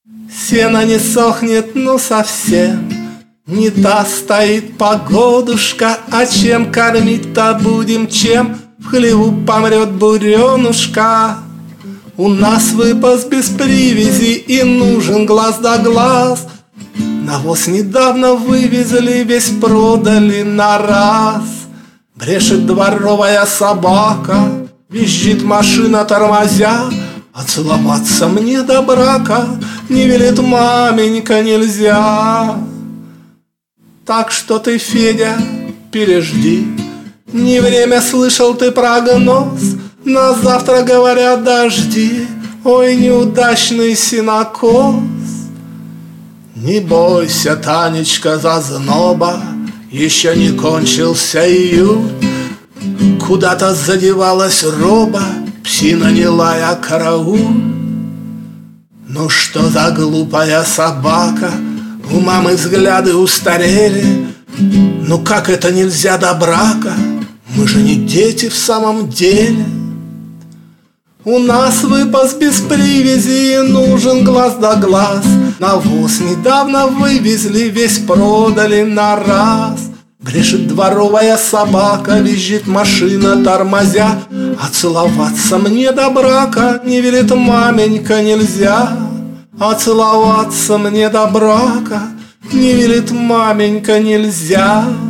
Сено не сохнет, ну совсем. Не та стоит погодушка, а чем кормить-то будем, чем? В хлеву помрет буренушка. У нас выпас без привязи и нужен глаз да глаз. Навоз недавно вывезли, весь продали на раз. Брешет дворовая собака, визжит машина тормозя. А целоваться мне до брака не велит маменька, нельзя. Так что ты, Федя, пережди. Не время, слышал ты прогноз. На завтра, говорят, дожди. Ой, неудачный сенокос. Не бойся, Танечка, зазноба, еще не кончился июнь. Куда-то задевалась роба, псина не лая, караул. Ну что за глупая собака, у мамы взгляды устарели. Ну как это нельзя до брака? Мы же не дети в самом деле. У нас выпас без привязи, нужен глаз да глаз. Навоз недавно вывезли, весь продали на раз. Брешет дворовая собака, визжит машина тормозя. А целоваться мне до брака не велит маменька, нельзя. А целоваться мне до брака не велит маменька, нельзя.